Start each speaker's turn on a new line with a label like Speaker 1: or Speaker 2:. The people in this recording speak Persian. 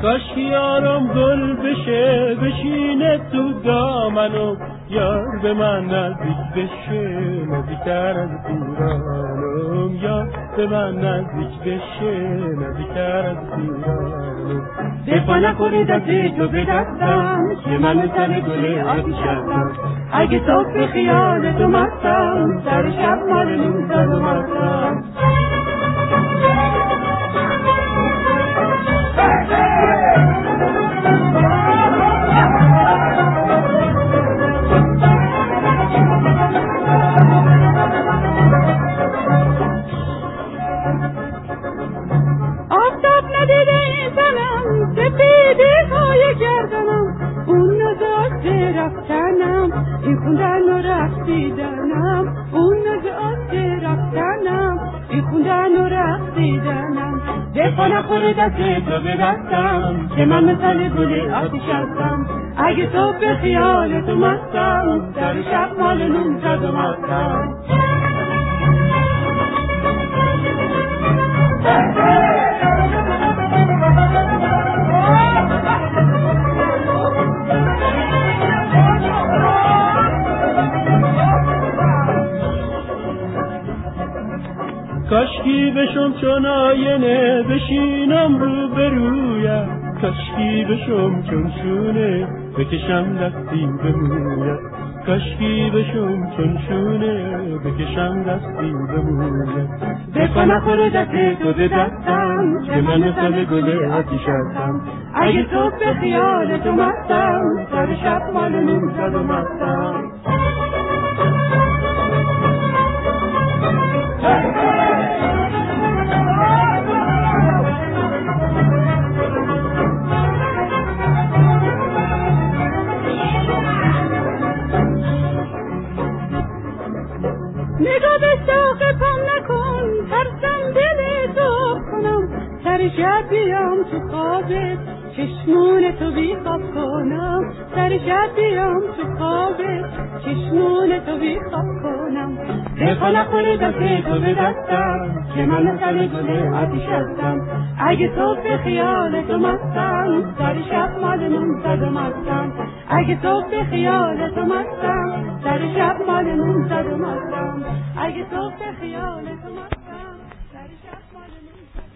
Speaker 1: کاش یارم گل بشه بشینه تو دامنو، یار به من نزدیک بشه نزدیکتر از پیرانم، یار به من نزدیک بشه نزدیکتر از پیرانم. دفا نکنی دستی تو به دستم که من سر گل آتیش هستم، اگه تو به خیال تو مستم سر شب مال نون زد و مستم.
Speaker 2: آفتاب ندیده این تنم سپیدی های گردنم، اون نداشته رفتنم این خوندن و رقصیدنم، اون نداشته رفتنم این خوندن و رقصیدنم.
Speaker 1: دفا نخوره دست تو به دستم که من مثل گل آتیش هستم،
Speaker 2: اگه تو به خیال تو مستم سر شب مال نون زد و مستم.
Speaker 1: کاشکی بشم چون آینه بشینم رو برویت، کاشکی بشم چون شونه بکشم دستی به مویت، کاشکی بشم چون شونه بکشم دستی به مویت.
Speaker 2: دفا نخوره دست تو به دستم که من مثل گل آتیش هستم، اگه تو به خیال تو مستم سر شب مال نون زد و مستم. نگاه به ساق پام نکن ترسم دل تو کنم، سر شب بیام تو خوابت چشمون تو بی خواب کنم، سر شب بیام تو خوابت چشمون تو بی خواب کنم.
Speaker 1: دفا نخوره دست تو به دستم که من مثل گل آتیش هستم،
Speaker 2: اگه تو به خیال تو مستم سر شب مال نون زد و مستم، اگه تو به خیال تو مستم سر شب مال نون زد و مستم، اگه تو به خیال تو مستم سر شب مال نون زد و مستم.